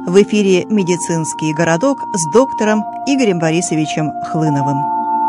В эфире «Медицинский городок» с доктором Игорем Борисовичем Хлыновым.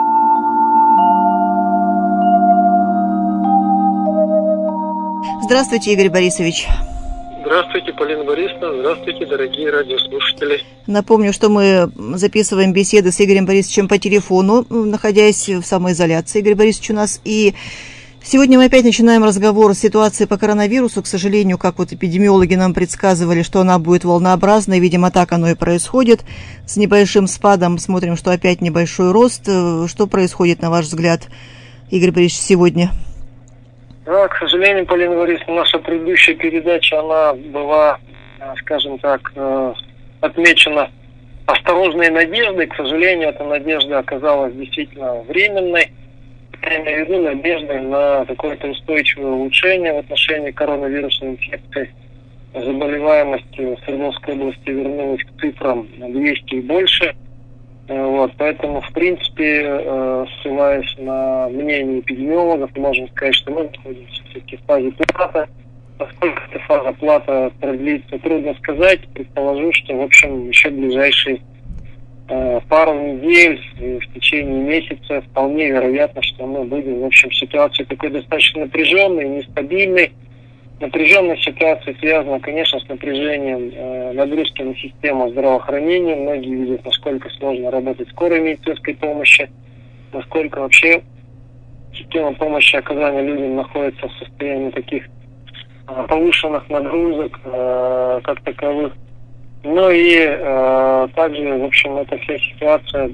Здравствуйте, Игорь Борисович. Здравствуйте, Полина Борисовна. Здравствуйте, дорогие радиослушатели. Напомню, что мы записываем беседы с Игорем Борисовичем по телефону, находясь в самоизоляции. Игорь Борисович у нас. И сегодня мы опять начинаем разговор о ситуации по коронавирусу. К сожалению, как вот эпидемиологи нам предсказывали, что она будет волнообразной. Видимо, так оно и происходит. С небольшим спадом смотрим, что опять небольшой рост. Что происходит, на ваш взгляд, Игорь Борисович, сегодня? Да, к сожалению, Полина Борисовна, наша предыдущая передача, она была, скажем так, отмечена осторожной надеждой. К сожалению, эта надежда оказалась действительно временной. Я имею в виду надеждой на какое-то устойчивое улучшение в отношении коронавирусной инфекции. Заболеваемость в Свердловской области вернулась к цифрам 200 и больше. Поэтому, в принципе, ссылаясь на мнение эпидемиологов, можем сказать, что мы находимся все-таки в фазе плата. Насколько эта фаза плата продлится, трудно сказать. Предположу, что, в общем, еще ближайшие пару недель, в течение месяца, вполне вероятно, что мы будем, в общем, в ситуации такой достаточно напряженной, нестабильной. Напряженная ситуация связана, конечно, с напряжением нагрузки на систему здравоохранения. Многие видят, насколько сложно работать скорой медицинской помощи, насколько вообще система помощи оказания людям находится в состоянии таких повышенных нагрузок как таковых. Ну и также, в общем, эта вся ситуация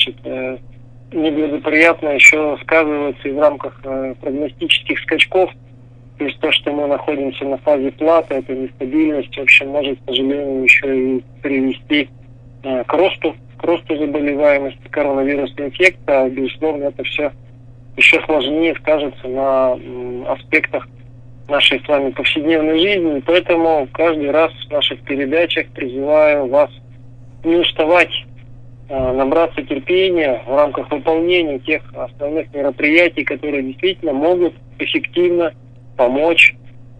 неблагоприятно еще сказывается и в рамках прогностических скачков. То есть то, что мы находимся на фазе платы, эта нестабильность, в общем, может, к сожалению, еще и привести к росту заболеваемости коронавирусной инфекции. А, безусловно, это все еще сложнее скажется на аспектах нашей с вами повседневной жизни. И поэтому каждый раз в наших передачах призываю вас не уставать, набраться терпения в рамках выполнения тех основных мероприятий, которые действительно могут эффективно помочь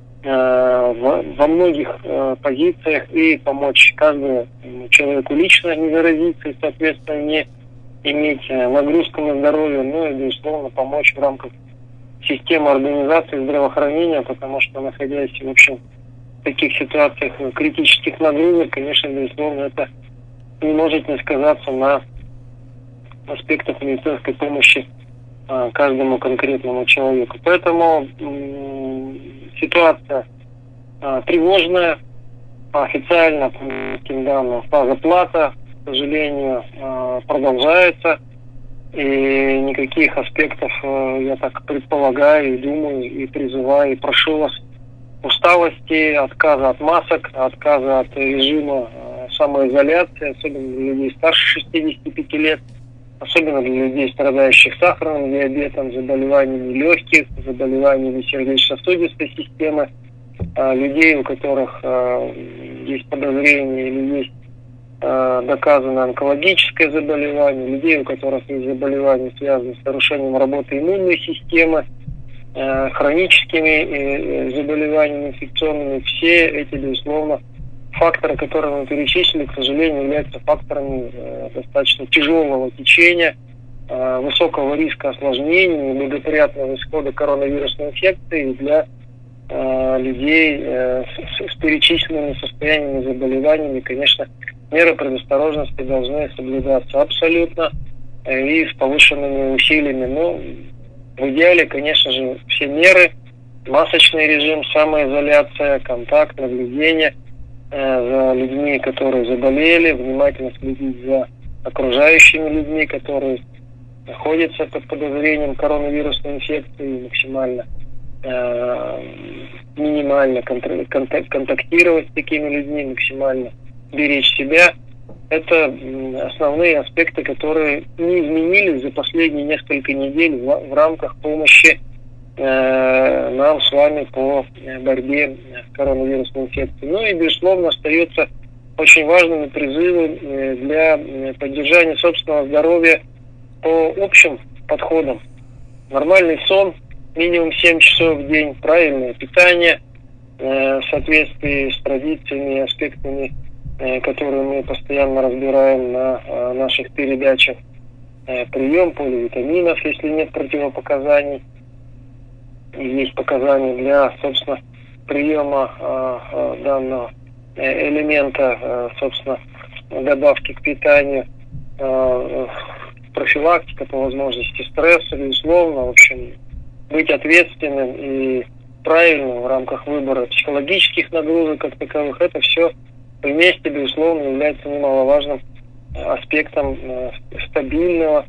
во многих позициях и помочь каждому человеку лично не заразиться и, соответственно, не иметь нагрузку на здоровье, но и, безусловно, помочь в рамках системы организации здравоохранения, потому что, находясь, в общем, в таких ситуациях критических нагрузок, конечно, безусловно, это не может не сказаться на аспектах медицинской помощи каждому конкретному человеку. Поэтому ситуация тревожная. Официально, по таким данным, фаза плата, к сожалению, продолжается. И никаких аспектов, я так предполагаю, и думаю, и призываю, и прошу вас усталости, отказа от масок, отказа от режима самоизоляции, особенно для людей старше 65 лет, особенно для людей, страдающих сахарным диабетом, заболеваниями легких, заболеваниями сердечно-сосудистой системы, людей, у которых есть подозрение или есть доказано онкологическое заболевание, людей, у которых есть заболевания, связанные с нарушением работы иммунной системы, хроническими заболеваниями инфекционными. Все эти, безусловно, факторы, которые мы перечислили, к сожалению, являются факторами достаточно тяжелого течения, высокого риска осложнений, неблагоприятного исхода коронавирусной инфекции для людей с перечисленными состояниями заболеваниями. Конечно, меры предосторожности должны соблюдаться абсолютно и с повышенными усилиями. Но в идеале, конечно же, все меры, масочный режим, самоизоляция, контакт, наблюдение за людьми, которые заболели, внимательно следить за окружающими людьми, которые находятся под подозрением коронавирусной инфекции, максимально минимально контактировать с такими людьми, максимально беречь себя. Это основные аспекты, которые не изменились за последние несколько недель в рамках помощи нам с вами по борьбе с коронавирусной инфекцией. Ну и, безусловно, остается очень важными призывы для поддержания собственного здоровья по общим подходам. Нормальный сон, минимум 7 часов в день, правильное питание в соответствии с традициями и аспектами которые мы постоянно разбираем на наших передачах. Прием поливитаминов, если нет противопоказаний. И есть показания для, собственно, приема данного элемента, собственно, добавки к питанию, профилактика по возможности стресса, безусловно, в общем, быть ответственным и правильным в рамках выбора психологических нагрузок как таковых, это все вместе, безусловно, является немаловажным аспектом стабильного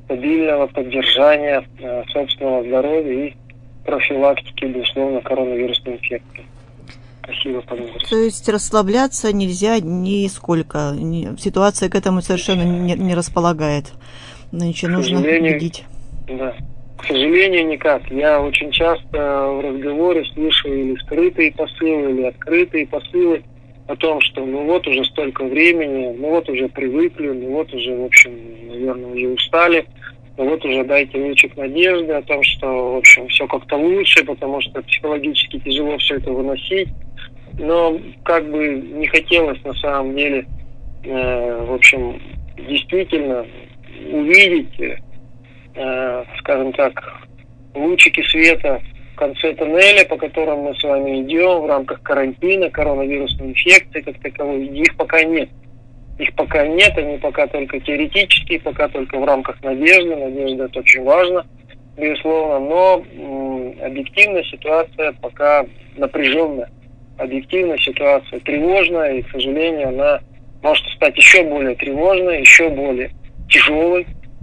поддержания собственного здоровья и профилактики, безусловно, коронавирусной инфекции. Спасибо, Полина. То есть расслабляться нельзя нисколько. Ситуация к этому совершенно не располагает. Значит, нужно следить. Да. К сожалению, никак. Я очень часто в разговоре слышу или скрытые посылы, или открытые посылы о том, что ну вот уже столько времени, ну вот уже привыкли, ну вот уже, в общем, наверное, уже устали, ну вот уже дайте лучик надежды о том, что, в общем, все как-то лучше, потому что психологически тяжело все это выносить. Но как бы не хотелось на самом деле, в общем, действительно увидеть, скажем так, лучики света в конце тоннеля, по которым мы с вами идем в рамках карантина, коронавирусной инфекции как таковой. Их пока нет. Их пока нет, они пока только теоретические, пока только в рамках надежды. Надежда — это очень важно, безусловно, но объективная ситуация пока напряженная. Объективная ситуация тревожная, и, к сожалению, она может стать еще более тревожной, еще более тяжелой,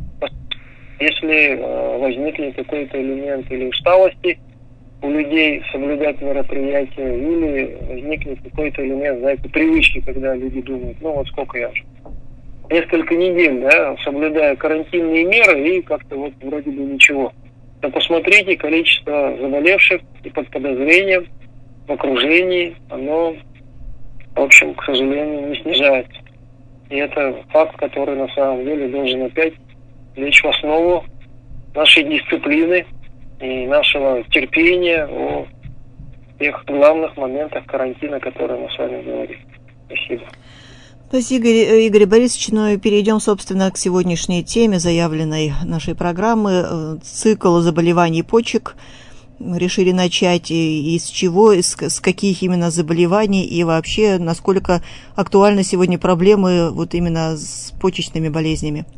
если возникнет какой-то элемент или усталости у людей соблюдать мероприятия, или возникнет какой-то элемент, знаете, привычки, когда люди думают, ну вот сколько я уже, несколько недель, да, соблюдаю карантинные меры, и как-то вот вроде бы ничего. Но посмотрите, количество заболевших и под подозрением в окружении, оно, в общем, к сожалению, не снижается. И это факт, который на самом деле должен опять лечь в основу нашей дисциплины и нашего терпения о тех главных моментах карантина, которые мы с вами говорим. Спасибо. Спасибо, Игорь Борисович. Ну и перейдем, собственно, к сегодняшней теме, заявленной нашей программы. Цикл заболеваний почек. Мы решили начать и с чего, с каких именно заболеваний, и вообще, насколько актуальны сегодня проблемы вот именно с почечными болезнями.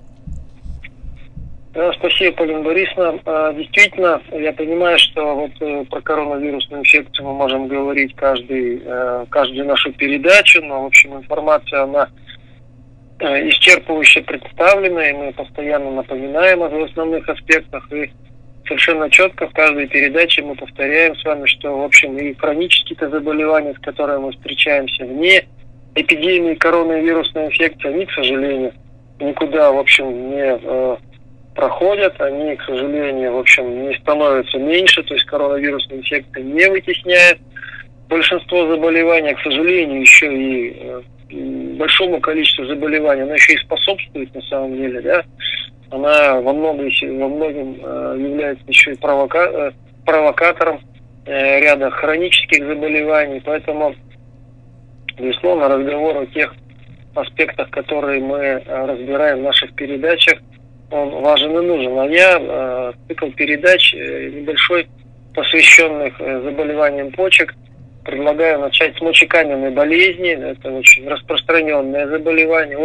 Спасибо, Полина Борисовна. Действительно, я понимаю, что вот про коронавирусную инфекцию мы можем говорить каждую нашу передачу, но, в общем, информация, она исчерпывающе представлена, и мы постоянно напоминаем о основных аспектах, и совершенно четко в каждой передаче мы повторяем с вами, что, в общем, и хронические заболевания, с которыми мы встречаемся вне эпидемии коронавирусной инфекции, они, к сожалению, никуда, в общем, не проходят, они, к сожалению, в общем, не становятся меньше, то есть коронавирусная инфекция не вытесняет большинство заболеваний, к сожалению, еще и большому количеству заболеваний, она еще и способствует, на самом деле, да, она во многом является еще и провокатором ряда хронических заболеваний, поэтому, безусловно, разговор о тех аспектах, которые мы разбираем в наших передачах, он важен и нужен. А я цикл передач небольшой, посвященных заболеваниям почек, предлагаю начать с мочекаменной болезни. Это очень распространенное заболевание,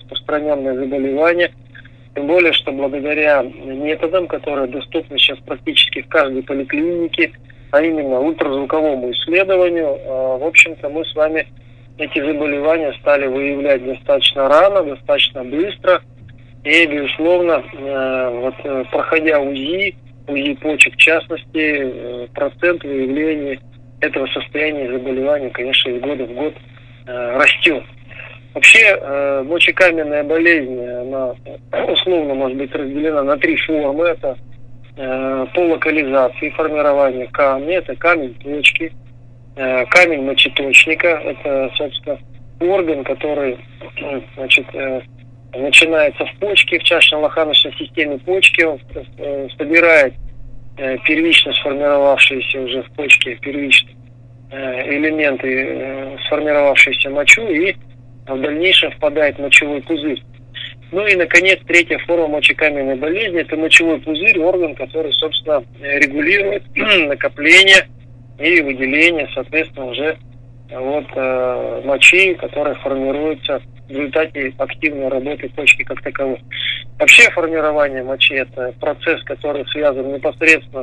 Тем более, что благодаря методам, которые доступны сейчас практически в каждой поликлинике, а именно ультразвуковому исследованию, в общем-то, мы с вами эти заболевания стали выявлять достаточно рано, достаточно быстро. И, безусловно, проходя УЗИ почек в частности, процент выявления этого состояния заболевания, конечно, из года в год растет. Вообще, мочекаменная болезнь, она условно может быть разделена на 3 формы. Это по локализации формирования камня, это камень почки, камень мочеточника, это, собственно, орган, который, начинается в почке, в чашечно-лоханочной системе почки, он собирает первично сформировавшиеся уже в почке элементы, сформировавшиеся мочу, и в дальнейшем впадает в мочевой пузырь. Ну и, наконец, третья форма мочекаменной болезни – это мочевой пузырь, орган, который, собственно, регулирует накопление и выделение, соответственно, уже мочи, которая формируется в результате активной работы почки как таковой. Вообще формирование мочи – это процесс, который связан непосредственно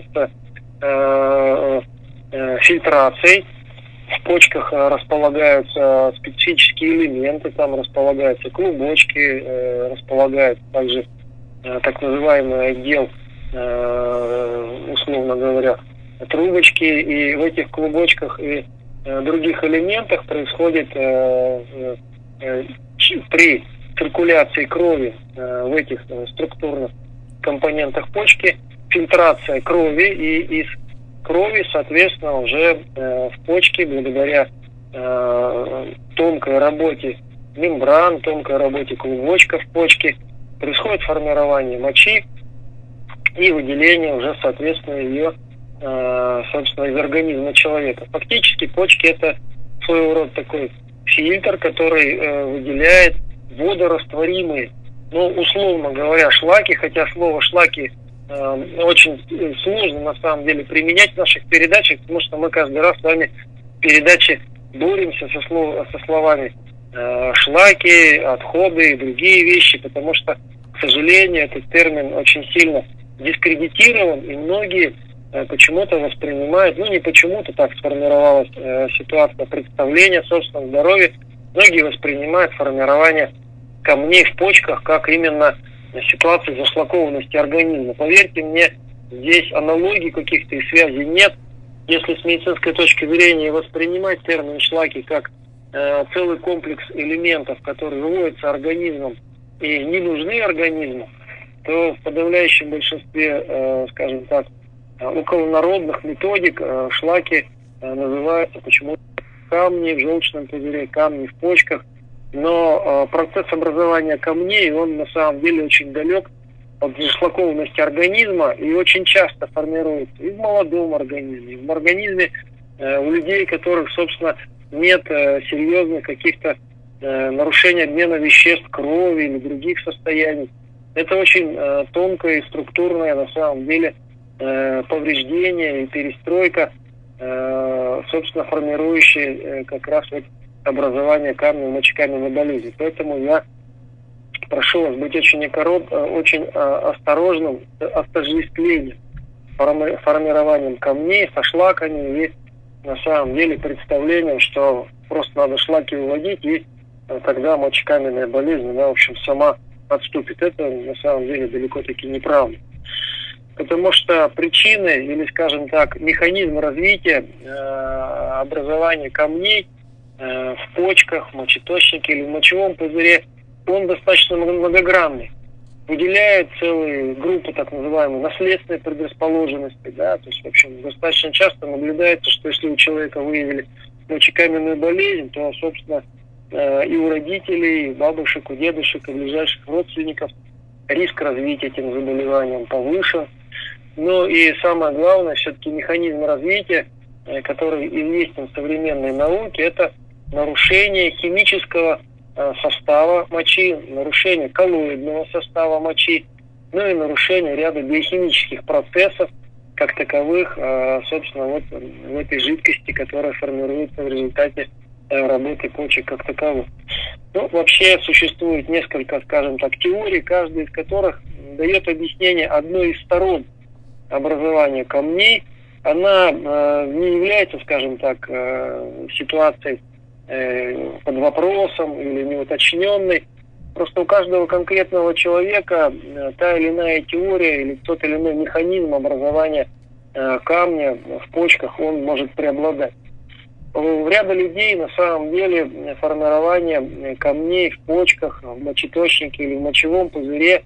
с фильтрацией. В почках располагаются специфические элементы, там располагаются клубочки, располагается также так называемый отдел, условно говоря, трубочки, и в этих клубочках и других элементах происходит при циркуляции крови в этих структурных компонентах почки фильтрация крови, и из крови, соответственно, уже в почке, благодаря тонкой работе мембран, тонкой работе клубочков в почке, происходит формирование мочи и выделение уже, соответственно, ее, собственно, из организма человека. Фактически почки – это своего рода такой фильтр, который выделяет водорастворимые, условно говоря, шлаки, хотя слово «шлаки» очень сложно на самом деле применять в наших передачах, потому что мы каждый раз с вами в передаче боремся со словами шлаки, отходы и другие вещи, потому что, к сожалению, этот термин очень сильно дискредитирован, и многие почему-то воспринимают, не почему-то так сформировалась ситуация представления о собственном здоровье, многие воспринимают формирование камней в почках как именно ситуации зашлакованности организма. Поверьте мне, здесь аналогий каких-то и связей нет. Если с медицинской точки зрения воспринимать термин шлаки как целый комплекс элементов, которые выводятся организмом и не нужны организму, то в подавляющем большинстве, скажем так, околонародных методик шлаки называются почему-то камни в желчном пузыре, камни в почках. Но процесс образования камней, он на самом деле очень далек от зашлакованности организма и очень часто формируется и в молодом организме, и в организме у людей, которых, собственно, нет серьезных каких-то нарушений обмена веществ крови или других состояний. Это очень тонкое и структурное, на самом деле, повреждение и перестройка, собственно, формирующие как раз образование камня мочекаменной болезни. Поэтому я прошу вас быть очень осторожным с отождествлением, формированием камней со шлаками и на самом деле представлением, что просто надо шлаки выводить, и тогда мочекаменная болезнь, в общем, сама отступит. Это на самом деле далеко-таки неправда. Потому что причины или, скажем так, механизм развития образования камней в почках, в мочеточнике или в мочевом пузыре, он достаточно многогранный. Выделяют целые группы так называемой наследственной предрасположенности, то есть, в общем, достаточно часто наблюдается, что если у человека выявили мочекаменную болезнь, то, собственно, и у родителей, и у бабушек, у дедушек, и у ближайших родственников риск развития этим заболеванием повышен. Но и самое главное, все-таки механизм развития, который известен в современной науке, это нарушение химического состава мочи, нарушение коллоидного состава мочи, и нарушение ряда биохимических процессов, как таковых, собственно, в этой жидкости, которая формируется в результате работы почек как таковых. Вообще существует несколько, скажем так, теорий, каждая из которых дает объяснение одной из сторон образования камней. Она не является, скажем так, ситуацией под вопросом или неуточненной. Просто у каждого конкретного человека та или иная теория или тот или иной механизм образования камня в почках, он может преобладать. У ряда людей на самом деле формирование камней в почках, в мочеточнике или в мочевом пузыре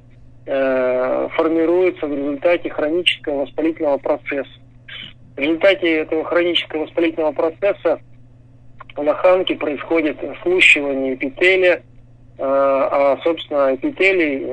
формируется в результате хронического воспалительного процесса. В результате этого хронического воспалительного процесса в лоханке происходит слущивание эпителия, собственно, эпителий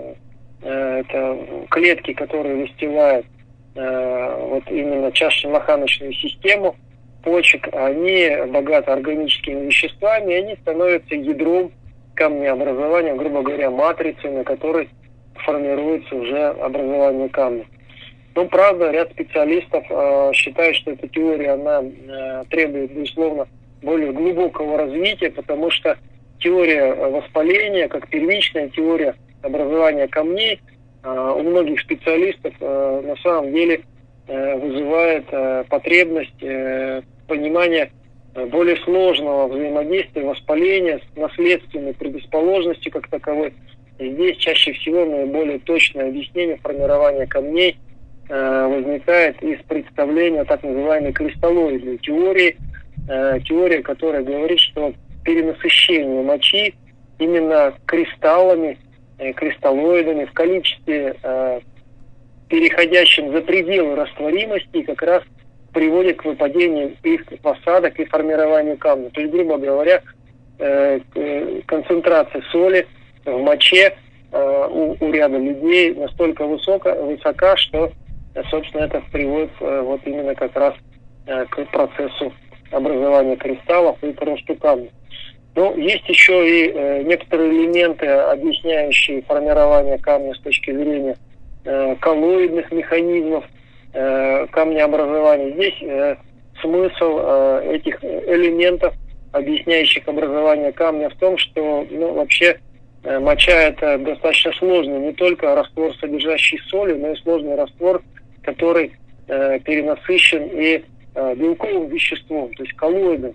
это клетки, которые выстилают именно чашечно-лоханочную систему, почек, они богаты органическими веществами, и они становятся ядром камнеобразования, грубо говоря, матрицей, на которой формируется уже образование камня. Но, правда, ряд специалистов считает, что эта теория, она требует, безусловно, более глубокого развития, потому что теория воспаления, как первичная теория образования камней, у многих специалистов на самом деле вызывает потребность понимания более сложного взаимодействия воспаления с наследственной предрасположенностью как таковой. И здесь чаще всего наиболее точное объяснение формирования камней возникает из представления так называемой кристаллоидной теории, теория, которая говорит, что перенасыщение мочи именно кристаллами, кристаллоидами в количестве, переходящем за пределы растворимости, как раз приводит к выпадению их в осадок и формированию камня. То есть, грубо говоря, концентрация соли в моче у ряда людей настолько высока, что, собственно, это приводит вот именно как раз к процессу образования кристаллов и к росту камня. Но есть еще и некоторые элементы, объясняющие формирование камня с точки зрения коллоидных механизмов камнеобразования. Здесь смысл этих элементов, объясняющих образование камня, в том, что вообще моча – это достаточно сложный не только раствор, содержащий соли, но и сложный раствор, который перенасыщен и белковым веществом, то есть коллоидом.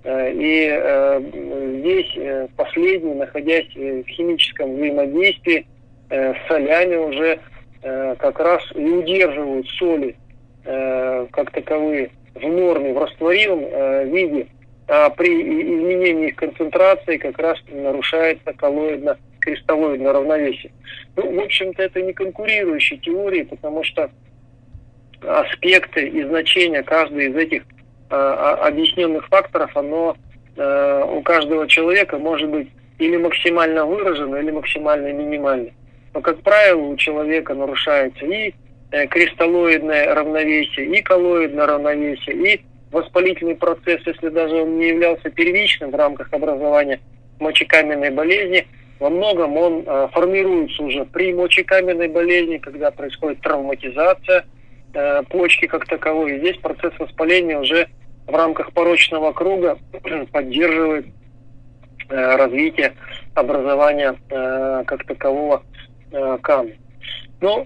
И здесь последний, находясь в химическом взаимодействии с солями, уже как раз и удерживают соли как таковые в норме, в растворимом виде, а при изменении их концентрации как раз нарушается коллоидно-кристаллоидное равновесие. В общем-то, это не конкурирующие теории, потому что аспекты и значения каждой из этих объясненных факторов, оно у каждого человека может быть или максимально выражено, или максимально минимально. Но, как правило, у человека нарушается и кристаллоидное равновесие, и коллоидное равновесие, и воспалительный процесс, если даже он не являлся первичным в рамках образования мочекаменной болезни, во многом он формируется уже при мочекаменной болезни, когда происходит травматизация почки как таковой. И здесь процесс воспаления уже в рамках порочного круга поддерживает развитие образования как такового камня. Но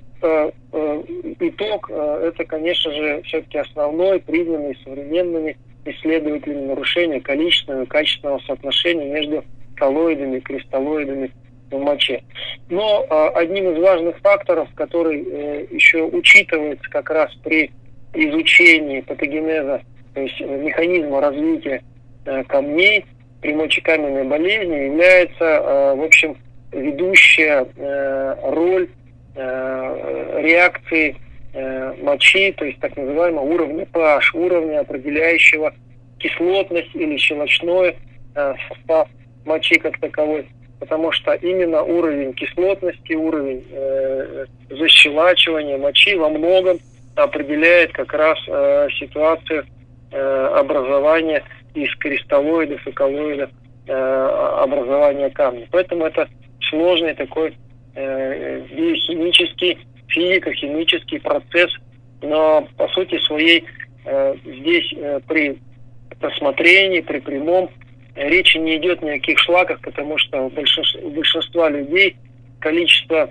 итог это, конечно же, все-таки основной, признанный современными исследователями нарушение количественного и качественного соотношения между коллоидами и кристаллоидами в моче. Но одним из важных факторов, который еще учитывается как раз при изучении патогенеза, то есть механизма развития камней при мочекаменной болезни, является, в общем, ведущая роль реакции мочи, то есть так называемого уровня pH, уровня, определяющего кислотность или щелочной состав мочи как таковой, потому что именно уровень кислотности, уровень защелачивания мочи во многом определяет как раз ситуацию образования из кристаллоидов и коллоидов образования камня. Поэтому это сложный такой биохимический, физико-химический процесс, но по сути своей здесь при рассмотрении, при прямом речи не идет ни о каких шлаках, потому что у большинства людей количество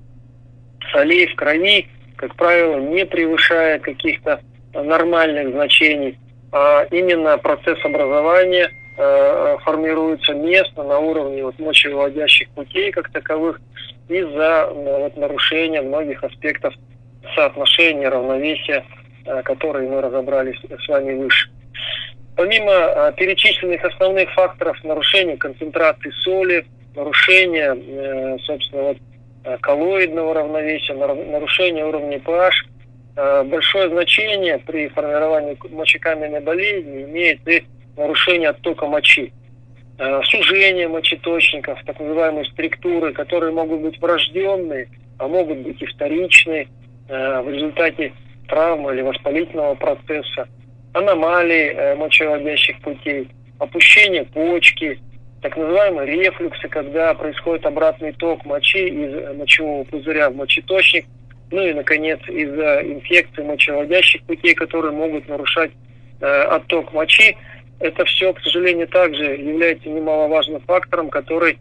солей в крови, как правило, не превышает каких-то нормальных значений, а именно процесс образования формируется местно на уровне мочевыводящих путей как таковых из-за нарушения многих аспектов соотношения, равновесия, которые мы разобрали с вами выше. Помимо перечисленных основных факторов нарушения концентрации соли, нарушения, собственно, коллоидного равновесия, нарушения уровня pH, большое значение при формировании мочекаменной болезни имеет и нарушение оттока мочи. Сужение мочеточников, так называемые структуры, которые могут быть врожденные, а могут быть и вторичные в результате травмы или воспалительного процесса. аномалии мочевыводящих путей, опущение почки, так называемые рефлюксы, когда происходит обратный ток мочи из мочевого пузыря в мочеточник, ну и, наконец, из-за инфекций мочевыводящих путей, которые могут нарушать отток мочи. Это все, к сожалению, также является немаловажным фактором, который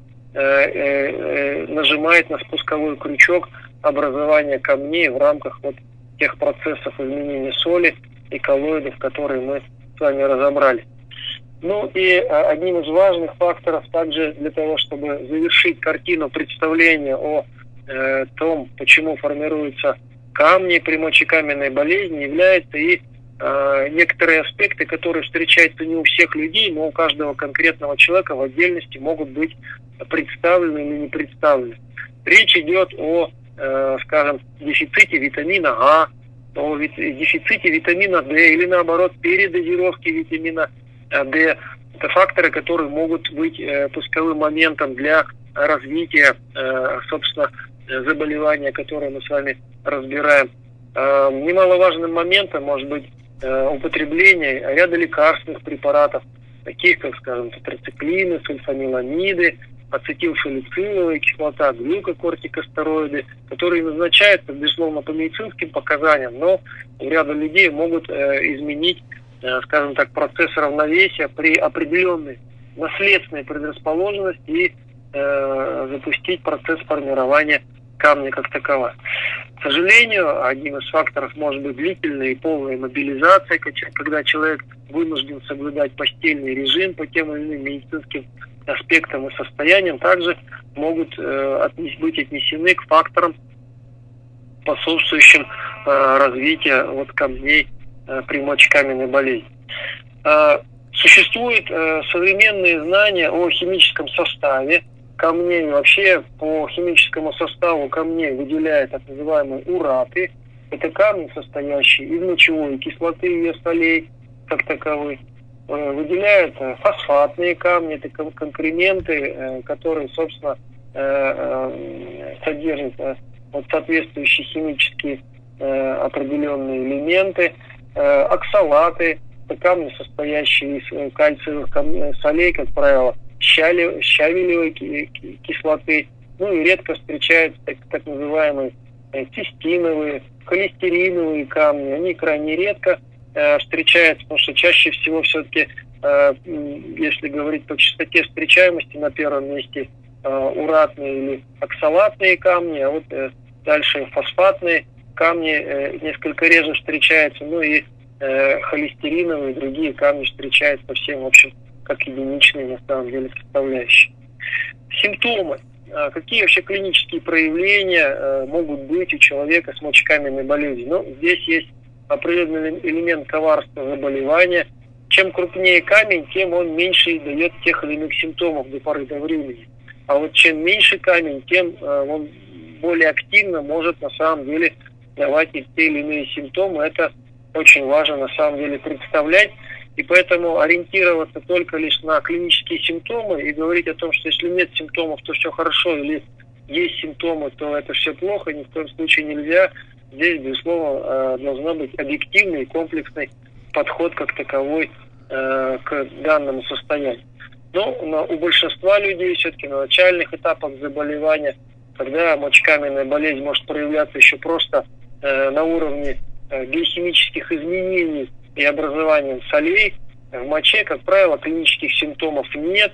нажимает на спусковой крючок образования камней в рамках вот тех процессов изменения соли и коллоидов, которые мы с вами разобрали. Ну и одним из важных факторов также для того, чтобы завершить картину представления о том, почему формируются камни при мочекаменной болезни, являются и некоторые аспекты, которые встречаются не у всех людей, но у каждого конкретного человека в отдельности могут быть представлены или не представлены. Речь идет о, скажем, дефиците витамина А, о дефиците витамина D или наоборот передозировки витамина D. Это факторы, которые могут быть пусковым моментом для развития, собственно, заболевания, которое мы с вами разбираем. Немаловажным моментом может быть употребление ряда лекарственных препаратов, таких как, скажем, тетрациклины, сульфаниламиды, ацетилсалициловая кислота, глюкокортикостероиды, которые назначаются, безусловно, по медицинским показаниям, но у ряда людей могут изменить, скажем так, процесс равновесия при определенной наследственной предрасположенности и запустить процесс формирования камня как такового. К сожалению, одним из факторов может быть длительная и полная мобилизация, когда человек вынужден соблюдать постельный режим по тем или иным медицинским аспектам и состояниям, также могут быть отнесены к факторам, способствующим развитию вот камней при мочекаменной болезни. Существуют современные знания о химическом составе камней. Вообще по химическому составу камней выделяют так называемые ураты. Это камни, состоящие из мочевой кислоты и ее солей, как таковые. Выделяют фосфатные камни, это конкременты, которые, собственно, содержат вот соответствующие химические определенные элементы. Оксалаты, это камни, состоящие из кальциевых солей, как правило, щавелевой кислоты, ну и редко встречаются так называемые цистиновые, холестериновые камни. Они крайне редко встречаются, потому что чаще всего все-таки, если говорить по частоте встречаемости, на первом месте уратные или оксалатные камни, а вот дальше фосфатные камни несколько реже встречаются, ну и холестериновые и другие камни встречаются совсем, в общем, как единичные на самом деле составляющие. Симптомы. Какие вообще клинические проявления могут быть у человека с мочекаменной болезнью? Ну, здесь есть определенный элемент коварства заболевания. Чем крупнее камень, тем он меньше дает тех или иных симптомов до поры до времени. А вот чем меньше камень, тем он более активно может на самом деле давать и те или иные симптомы. Это очень важно на самом деле представлять. И поэтому ориентироваться только лишь на клинические симптомы и говорить о том, что если нет симптомов, то все хорошо, или есть симптомы, то это все плохо, ни в коем случае нельзя. Здесь, безусловно, должен быть объективный и комплексный подход как таковой к данному состоянию. Но у большинства людей все-таки на начальных этапах заболевания, когда мочекаменная болезнь может проявляться еще просто на уровне биохимических изменений и образованием солей в моче, как правило, клинических симптомов нет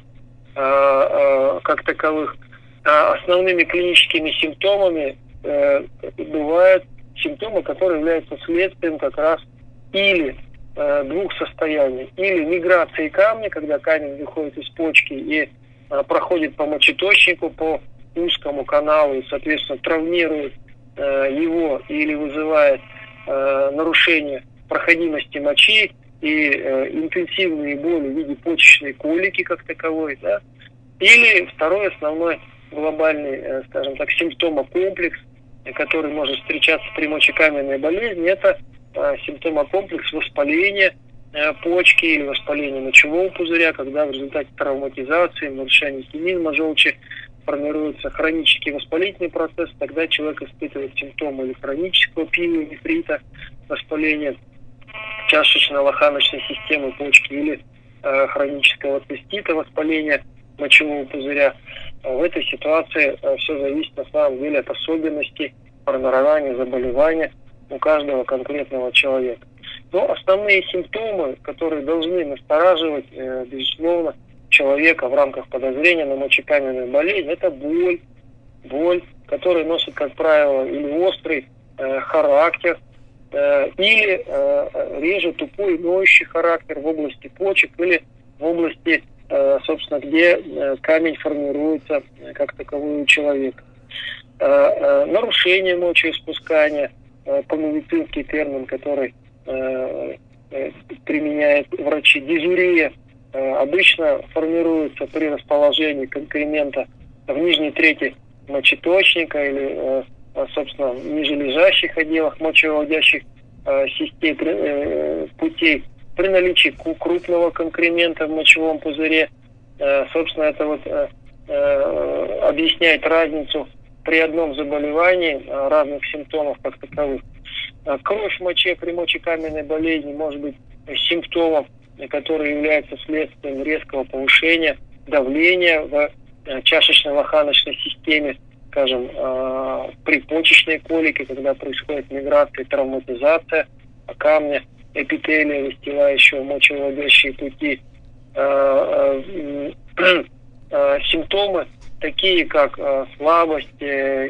как таковых. Основными клиническими симптомами бывают симптомы, которые являются следствием как раз или двух состояний. Или миграции камня, когда камень выходит из почки и проходит по мочеточнику, по узкому каналу и, соответственно, травмирует его или вызывает нарушение проходимости мочи и интенсивные боли в виде почечной колики как таковой, да. Или второй основной глобальный, скажем так, симптомокомплекс, который может встречаться при мочекаменной болезни, это симптомокомплекс воспаления почки или воспаления мочевого пузыря, когда в результате травматизации, нарушения хинизма желчи формируется хронический воспалительный процесс, тогда человек испытывает симптомы или хронического пилонефрита, воспаления чашечно-лоханочной системы почки или хронического цистита, воспаления мочевого пузыря. В этой ситуации все зависит на самом деле от особенностей формирования заболевания у каждого конкретного человека. Но основные симптомы, которые должны настораживать, безусловно, человека в рамках подозрения на мочекаменную болезнь, это боль, которая носит, как правило, или острый характер, или реже тупой ноющий характер в области почек или в области, собственно, где камень формируется как таковой у человека. Нарушение мочеиспускания, по-медицински термин, который применяют врачи, дизурия, обычно формируется при расположении конкремента в нижней трети мочеточника или, собственно, в нижележащих отделах мочевыводящих систем, путей. При наличии крупного конкремента в мочевом пузыре, собственно, это вот объясняет разницу при одном заболевании разных симптомов как таковых. Кровь в моче при мочекаменной болезни может быть симптомом, который является следствием резкого повышения давления в чашечно-лоханочной системе, скажем, при почечной колике, когда происходит миграция и травматизация камня, эпителия, выстилающего мочевыводящие пути. Симптомы, такие как слабость,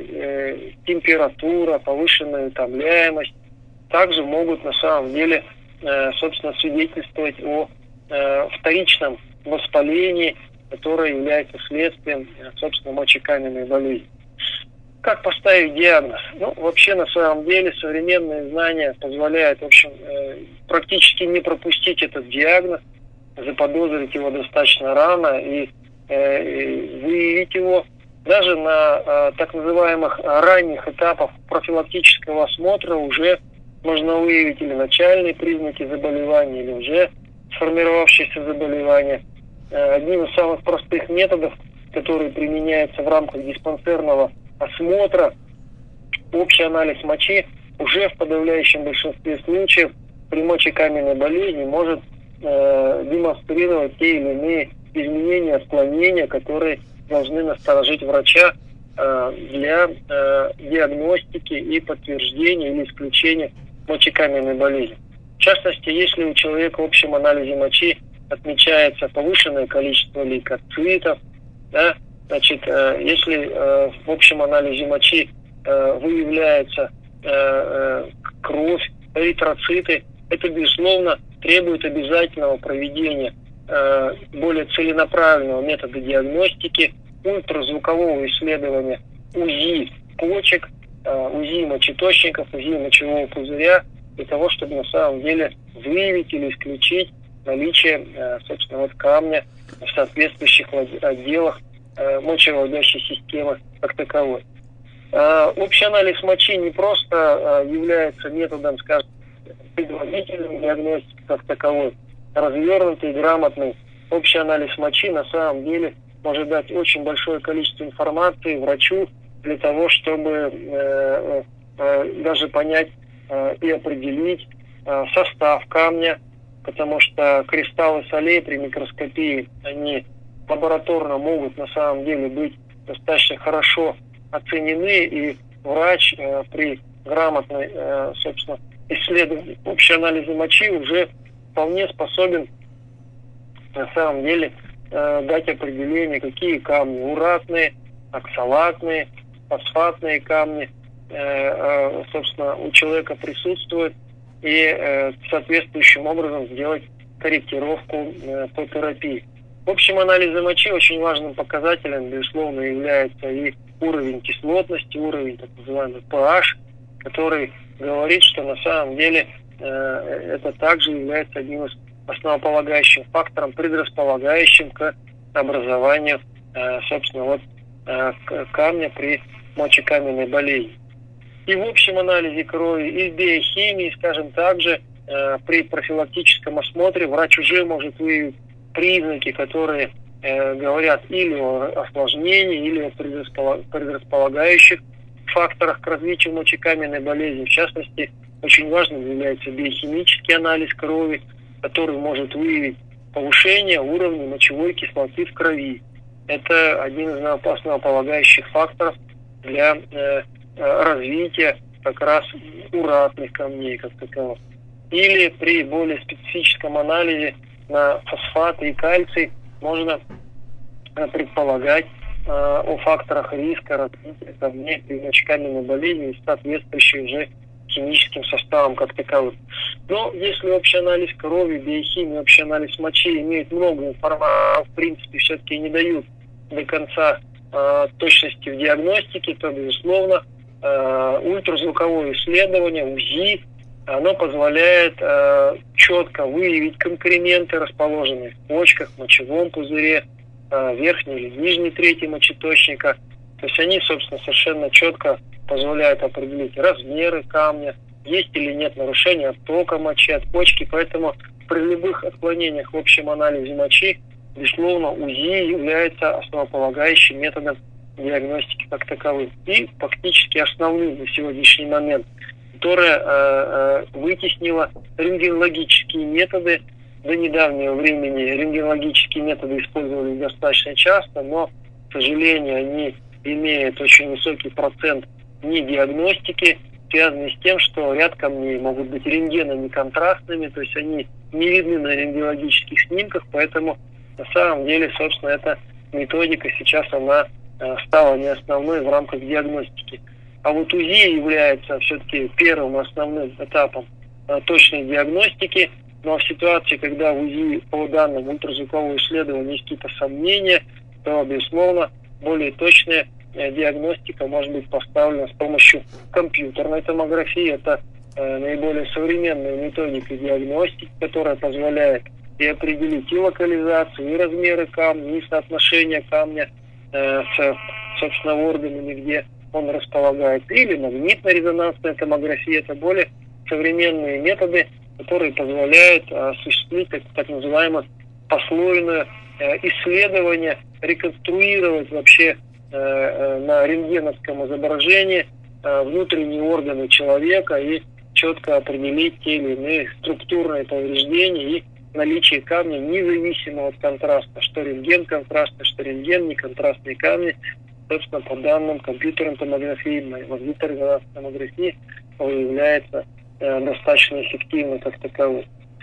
температура, повышенная утомляемость, также могут на самом деле, собственно, свидетельствовать о вторичном воспалении, которое является следствием, собственно, мочекаменной болезни. Как поставить диагноз? Ну, вообще, на самом деле, современные знания позволяют, в общем, практически не пропустить этот диагноз, заподозрить его достаточно рано и выявить его. Даже на так называемых ранних этапах профилактического осмотра уже можно выявить или начальные признаки заболевания, или уже сформировавшееся заболевание. Одним из самых простых методов, который применяется в рамках диспансерного осмотра, общий анализ мочи уже в подавляющем большинстве случаев при мочекаменной болезни может демонстрировать те или иные изменения, отклонения, которые должны насторожить врача для диагностики и подтверждения или исключения мочекаменной болезни. В частности, если у человека в общем анализе мочи отмечается повышенное количество лейкоцитов, да, значит, если в общем анализе мочи выявляется кровь, эритроциты, это, безусловно, требует обязательного проведения более целенаправленного метода диагностики, ультразвукового исследования УЗИ почек, УЗИ мочеточников, УЗИ мочевого пузыря, для того, чтобы на самом деле выявить или исключить наличие, собственно, вот камня в соответствующих отделах мочевыводящей системы как таковой. Общий анализ мочи не просто является методом, скажем, предварительной диагностики как таковой. Развернутый, грамотный общий анализ мочи на самом деле может дать очень большое количество информации врачу для того, чтобы даже понять и определить состав камня, потому что кристаллы солей при микроскопии, они лабораторно могут на самом деле быть достаточно хорошо оценены, и врач при грамотной, собственно, исследовании общей анализа мочи уже вполне способен на самом деле дать определение, какие камни уратные, оксалатные, фосфатные камни, собственно, у человека присутствуют, и соответствующим образом сделать корректировку по терапии. В общем анализе мочи очень важным показателем, безусловно, является и уровень кислотности, уровень так называемый pH, который говорит, что на самом деле это также является одним из основополагающим фактором, предрасполагающим к образованию, собственно, вот камня при мочекаменной болезни. И в общем анализе крови, и в биохимии, скажем, также при профилактическом осмотре врач уже может выявить признаки, которые говорят или о осложнении, или о предрасполагающих факторах к развитию мочекаменной болезни. В частности, очень важным является биохимический анализ крови, который может выявить повышение уровня мочевой кислоты в крови. Это один из основополагающих факторов для развития как раз уратных камней как таковых. Или при более специфическом анализе на фосфаты и кальций можно предполагать о факторах риска развития камней при мочекаменной болезни и соответствующей уже химическим составом как таковым. Но если общий анализ крови, биохимия, общий анализ мочи имеют много информации, в принципе, все-таки не дают до конца точности в диагностике, то, безусловно, ультразвуковое исследование, УЗИ, оно позволяет четко выявить конкременты, расположенные в почках, в мочевом пузыре, верхней или нижней трети мочеточника. То есть они, собственно, совершенно четко позволяют определить размеры камня, есть или нет нарушения оттока мочи от почки. Поэтому при любых отклонениях в общем анализе мочи, безусловно, УЗИ является основополагающим методом диагностики как таковой. И фактически основным на сегодняшний момент, которая вытеснила рентгенологические методы. До недавнего времени рентгенологические методы использовались достаточно часто, но, к сожалению, они имеют очень высокий процент недиагностики, связанный с тем, что ряд камней могут быть рентгенонеконтрастными, то есть они не видны на рентгенологических снимках, поэтому на самом деле, собственно, эта методика сейчас она стала не основной в рамках диагностики. А вот УЗИ является все-таки первым основным этапом точной диагностики. Но в ситуации, когда в УЗИ по данным ультразвукового исследования есть какие-то сомнения, то, безусловно, более точная диагностика может быть поставлена с помощью компьютерной томографии. Это наиболее современная методика диагностики, которая позволяет и определить и локализацию, и размеры камня, и соотношение камня с, собственно, органами, где он располагается. Или магнитно-резонансная томография. Это более современные методы, которые позволяют осуществить так называемое послойное исследование, реконструировать вообще на рентгеновском изображении внутренние органы человека и четко определить те или иные структурные повреждения и наличие камня независимо от контраста, что рентген контрастный, что рентген неконтрастные камни. Собственно, по данным компьютерной томографии, магнитно-резонансной томографии выявляется достаточно эффективно как таковой.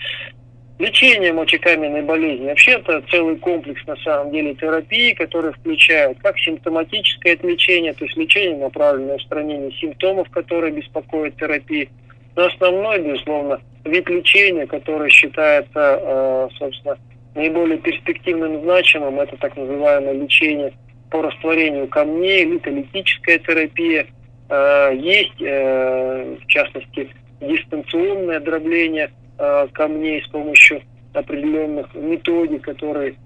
Лечение мочекаменной болезни. Вообще это целый комплекс на самом деле терапии, который включает как симптоматическое лечение, то есть лечение, направленное на устранение симптомов, которые беспокоят терапии. Но основной, безусловно, вид лечения, который считается, собственно, наиболее перспективным и значимым, это так называемое лечение по растворению камней, литолитическая терапия. Есть, в частности, дистанционное дробление камней с помощью определенных методик, которые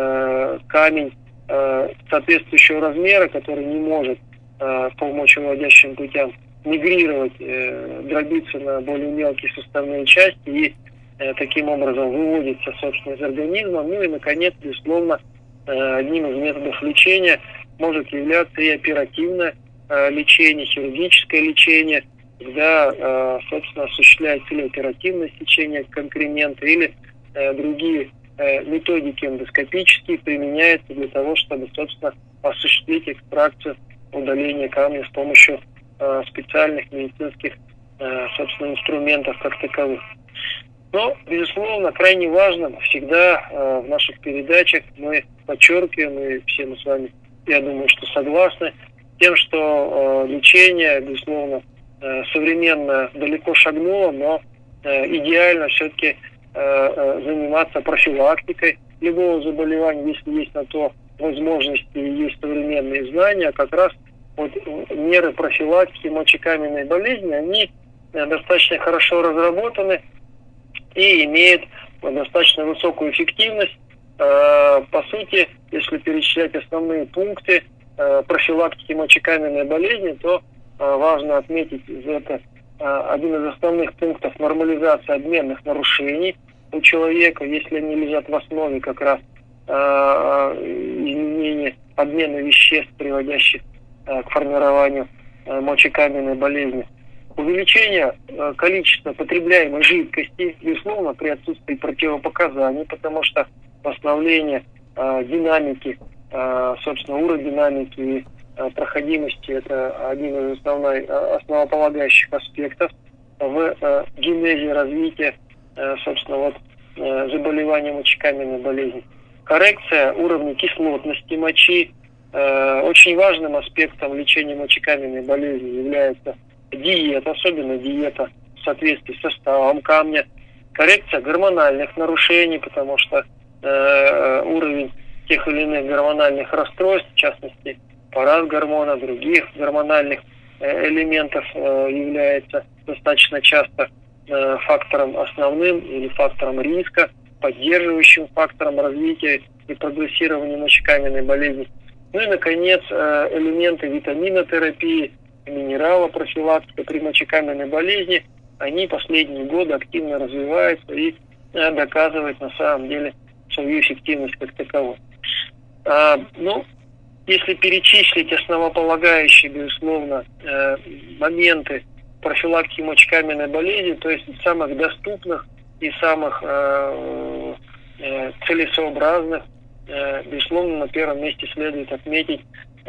камень соответствующего размера, который не может по мочевыводящим путям мигрировать, дробиться на более мелкие составные части и таким образом выводится, собственно, из организма. Ну и, наконец, безусловно, одним из методов лечения может являться и оперативное лечение, хирургическое лечение, когда, собственно, осуществляется или оперативное сечение конкремента, или другие методики эндоскопические применяются для того, чтобы, собственно, осуществить экстракцию удаления камня с помощью специальных медицинских, собственно, инструментов как таковых. Но, безусловно, крайне важно всегда в наших передачах мы подчеркиваем, и все мы с вами, я думаю, что согласны, тем, что лечение, безусловно, современно далеко шагнуло, но идеально все-таки заниматься профилактикой любого заболевания, если есть на то возможности и есть современные знания. А как раз вот меры профилактики мочекаменной болезни, они достаточно хорошо разработаны и имеют достаточно высокую эффективность. По сути, если перечислять основные пункты профилактики мочекаменной болезни, то важно отметить это один из основных пунктов — нормализация обменных нарушений у человека, если они лежат в основе как раз изменения обмена веществ, приводящих к формированию мочекаменной болезни. Увеличение количества потребляемой жидкости, безусловно, при отсутствии противопоказаний, потому что восстановление динамики, собственно, уродинамики и проходимости – это один из основополагающих аспектов в генезе развития, собственно, заболевания мочекаменной болезни. Коррекция уровня кислотности мочи. Очень важным аспектом лечения мочекаменной болезни является диета, особенно диета в соответствии с составом камня. Коррекция гормональных нарушений, потому что уровень тех или иных гормональных расстройств, в частности, параз гормона, других гормональных элементов является достаточно часто фактором основным или фактором риска, поддерживающим фактором развития и прогрессирования мочекаменной болезни. Ну и, наконец, элементы витаминотерапии, минералопрофилактика при мочекаменной болезни, они последние годы активно развиваются и доказывают на самом деле свою эффективность как таковую. Если перечислить основополагающие, безусловно, моменты профилактики мочекаменной болезни, то есть самых доступных и самых целесообразных, безусловно, на первом месте следует отметить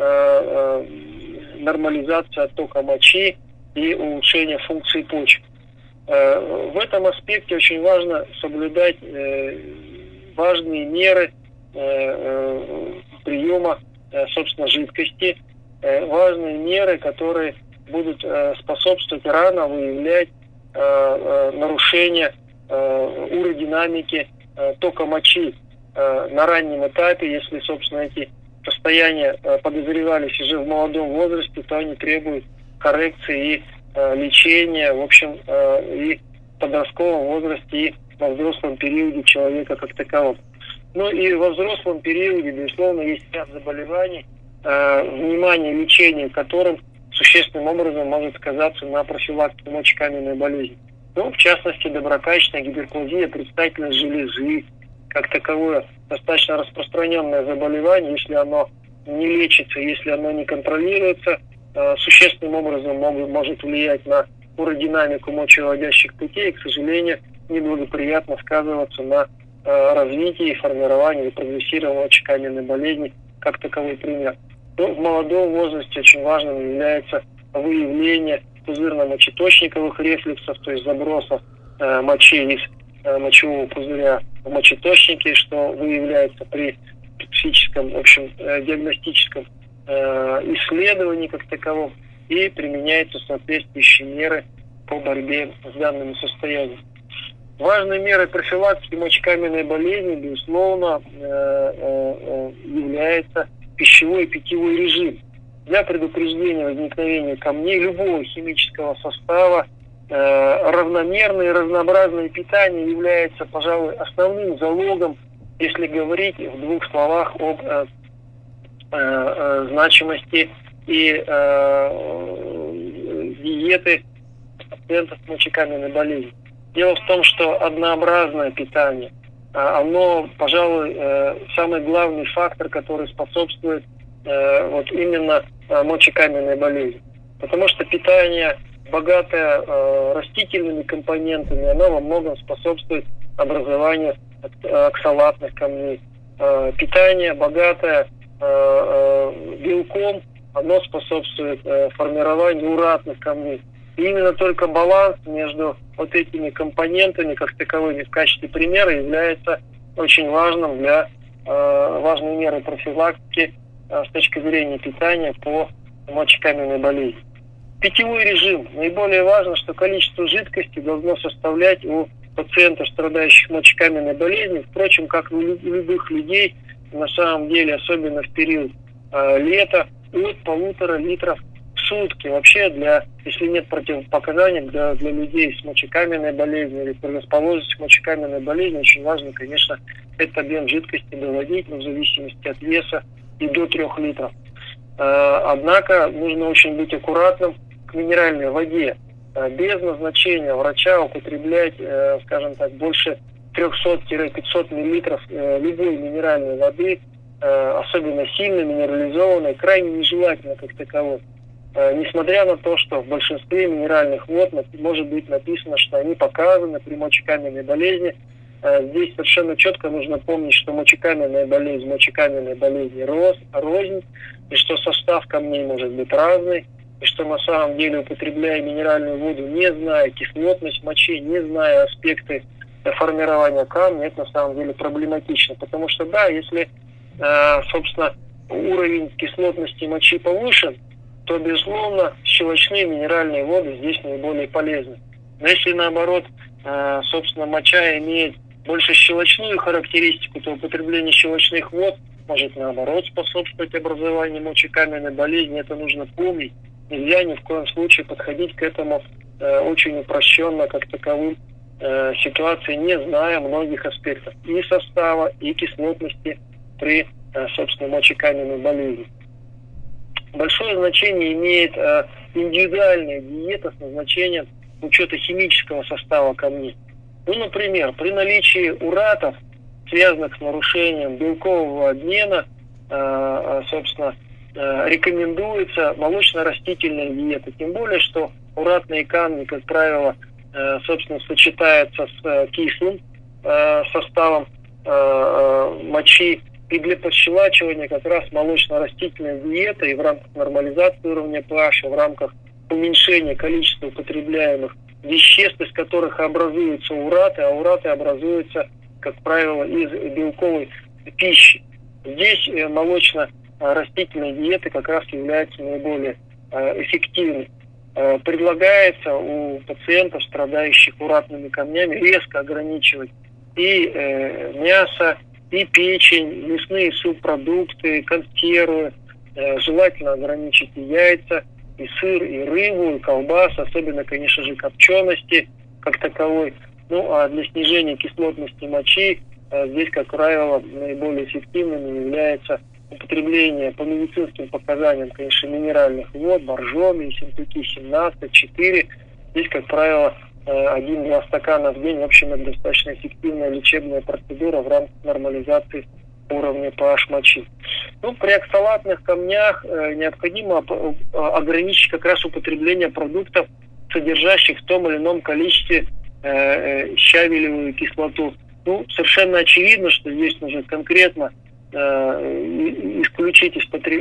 нормализацию оттока мочи и улучшение функции почек. В этом аспекте очень важно соблюдать важные меры приема, собственно, жидкости, важные меры, которые будут способствовать рано выявлять нарушение уродинамики тока мочи на раннем этапе. Если, собственно, эти состояния подозревались уже в молодом возрасте, то они требуют коррекции и лечения, в общем, и в подростковом возрасте, и во взрослом периоде человека как такового. Ну и во взрослом периоде, безусловно, есть ряд заболеваний, внимание лечения которым существенным образом может сказаться на профилактике мочекаменной болезни. Ну, в частности, доброкачественная гиперплазия предстательной железы, как таковое, достаточно распространенное заболевание. Если оно не лечится, если оно не контролируется, существенным образом может влиять на уродинамику мочевыводящих путей и, к сожалению, неблагоприятно сказываться на развитии и формировании и прогрессировании мочекаменной болезни, как таковой пример. Но в молодом возрасте очень важным является выявление пузырно-мочеточниковых рефлексов, то есть заброса мочи из мочевого пузыря в мочеточники, что выявляется при специфическом, в общем, диагностическом исследовании как таковом, и применяются соответствующие меры по борьбе с данными состояниями. Важной мерой профилактики мочекаменной болезни, безусловно, является пищевой и питьевой режим. Для предупреждения возникновения камней любого химического состава равномерное и разнообразное питание является, пожалуй, основным залогом, если говорить в двух словах об значимости и диеты пациентов с мочекаменной болезнью. Дело в том, что однообразное питание, оно, пожалуй, самый главный фактор, который способствует именно мочекаменной болезни. Потому что питание, богатое растительными компонентами, оно во многом способствует образованию оксалатных камней. Питание, богатое белком, оно способствует формированию уратных камней. И именно только баланс между вот этими компонентами, как таковыми, в качестве примера, является очень важным для важной меры профилактики с точки зрения питания по мочекаменной болезни. Питьевой режим. Наиболее важно, что количество жидкости должно составлять у пациентов, страдающих мочекаменной болезнью, впрочем, как у любых людей, на самом деле, особенно в период лета, от 1,5 литров в сутки. Вообще, если нет противопоказаний для людей с мочекаменной болезнью или предрасположенностью к мочекаменной болезни, очень важно, конечно, этот объем жидкости доводить, в зависимости от веса, и до 3 литров. Однако нужно очень быть аккуратным к минеральной воде. Без назначения врача употреблять, скажем так, больше 300-500 миллилитров любой минеральной воды, особенно сильно минерализованной, крайне нежелательно как таковой. несмотря на то, что в большинстве минеральных вод может быть написано, что они показаны при мочекаменной болезни, здесь совершенно четко нужно помнить, что мочекаменная болезнь рознь, и что состав камней может быть разный, и что на самом деле, употребляя минеральную воду, не зная кислотность мочи, не зная аспекты формирования камня, это на самом деле проблематично. Потому что, да, если, собственно, уровень кислотности мочи повышен, то, безусловно, щелочные минеральные воды здесь наиболее полезны. Но если, наоборот, собственно, моча имеет больше щелочную характеристику, то употребление щелочных вод может, наоборот, способствовать образованию мочекаменной болезни. Это нужно помнить. Нельзя ни в коем случае подходить к этому очень упрощенно, как таковым ситуации, не зная многих аспектов и состава, и кислотности при, собственно, мочекаменной болезни. Большое значение имеет индивидуальная диета с назначением учета химического состава камней. Ну, например, при наличии уратов, связанных с нарушением белкового обмена, собственно, рекомендуется молочно-растительная диета. Тем более, что уратные камни, как правило, собственно, сочетаются с кислым составом мочи. И для подщелачивания как раз молочно-растительная диета и в рамках нормализации уровня pH, в рамках уменьшения количества употребляемых веществ, из которых образуются ураты, а ураты образуются, как правило, из белковой пищи. Здесь молочно-растительная диета как раз является наиболее эффективной. Предлагается у пациентов, страдающих уратными камнями, резко ограничивать и мясо, и печень, мясные субпродукты, консервы. Желательно ограничить и яйца, и сыр, и рыбу, и колбас, особенно, конечно же, копчености как таковой. Ну, а для снижения кислотности мочи здесь, как правило, наиболее эффективным является употребление по медицинским показаниям, конечно, минеральных вод, боржоми, ессентуки 17, 4. Здесь, как правило, 1-2 стакана в день. В общем, это достаточно эффективная лечебная процедура в рамках нормализации уровня pH мочи. Ну, при оксалатных камнях необходимо ограничить как раз употребление продуктов, содержащих в том или ином количестве щавелевую кислоту. Ну, совершенно очевидно, что здесь нужно конкретно исключить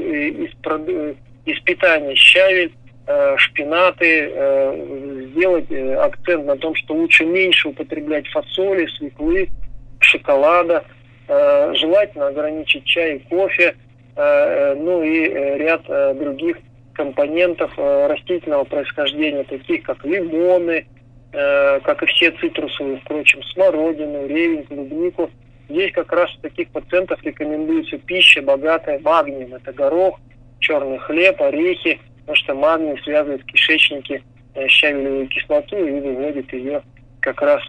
из питания щавель, шпинаты, сделать акцент на том, что лучше меньше употреблять фасоли, свеклы, шоколада, желательно ограничить чай и кофе, ну и ряд других компонентов растительного происхождения, таких как лимоны, как и все цитрусовые, впрочем, смородину, ревень, клубнику. Здесь как раз у таких пациентов рекомендуется пища, богатая магнием. Это горох, черный хлеб, орехи, потому что магний связывает в кишечнике щавелевую кислоту и выводит ее как раз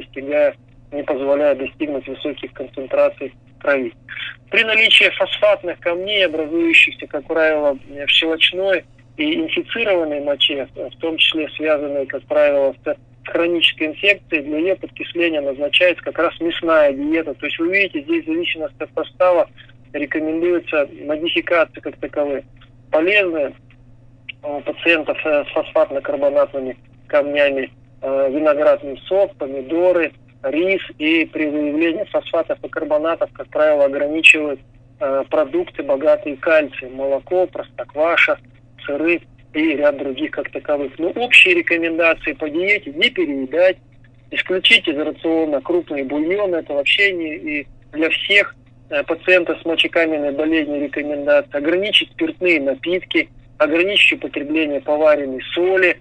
не позволяя достигнуть высоких концентраций крови. При наличии фосфатных камней, образующихся, как правило, в щелочной и инфицированной моче, в том числе связанной, как правило, с хронической инфекцией, для ее подкисления назначается как раз мясная диета. То есть вы видите, здесь в зависимости от состава рекомендуется модификации как таковые. Полезные у пациентов с фосфатно-карбонатными камнями виноградный сок, помидоры, рис, и при выявлении фосфатов и карбонатов, как правило, ограничивают продукты, богатые кальцием, молоко, простокваша, сыры и ряд других как таковых. Но общие рекомендации по диете: не переедать, исключить из рациона крупные бульоны, это вообще не и для всех пациентов с мочекаменной болезнью рекомендация, ограничить спиртные напитки, ограничить употребление поваренной соли.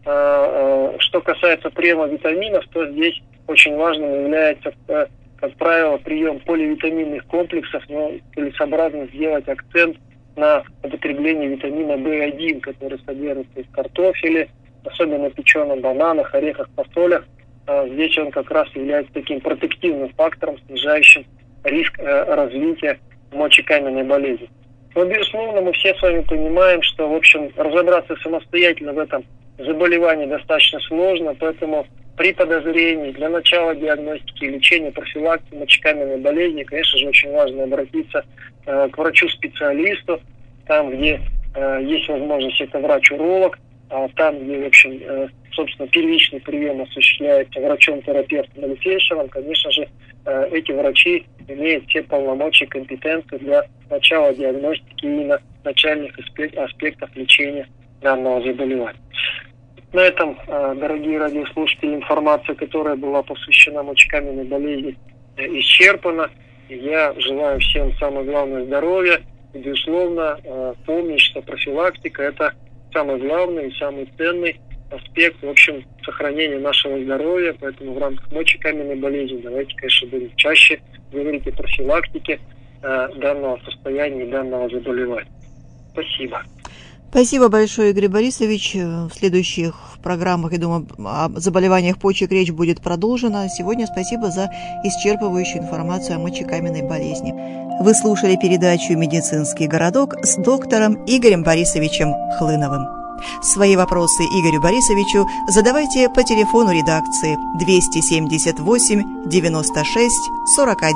Что касается приема витаминов, то здесь очень важным является, как правило, прием поливитаминных комплексов, но целесообразно сделать акцент на употребление витамина В1, который содержится в картофеле, особенно печеном бананах, орехах, фасолях. Здесь он как раз является таким протективным фактором, снижающим риск развития мочекаменной болезни. Но, безусловно, мы все с вами понимаем, что, в общем, разобраться самостоятельно в этом заболевании достаточно сложно, поэтому при подозрении для начала диагностики, лечения, профилактики мочекаменной болезни, конечно же, очень важно обратиться к врачу-специалисту, там, где есть возможность, это врач-уролог, там, где, в общем, собственно, первичный прием осуществляется врачом-терапевтом или фельдшером, конечно же, эти врачи имеют все полномочия и компетенции для начала диагностики именно начальных аспектов лечения данного заболевания. На этом, дорогие радиослушатели, информация, которая была посвящена мочекаменной болезни, исчерпана. Я желаю всем самое главное здоровья. И, безусловно, помнить, что профилактика – это самый главный и самый ценный аспект, в общем, сохранения нашего здоровья. Поэтому в рамках мочекаменной болезни давайте, конечно, будем чаще говорить о профилактике данного состояния и данного заболевания. Спасибо. Спасибо большое, Игорь Борисович. В следующих программах, я думаю, о заболеваниях почек речь будет продолжена. Сегодня спасибо за исчерпывающую информацию о мочекаменной болезни. Вы слушали передачу «Медицинский городок» с доктором Игорем Борисовичем Хлыновым. Свои вопросы Игорю Борисовичу задавайте по телефону редакции 278 96 41,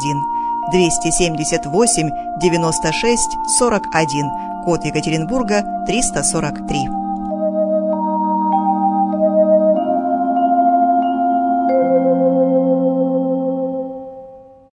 278 96 41, код Екатеринбурга 343.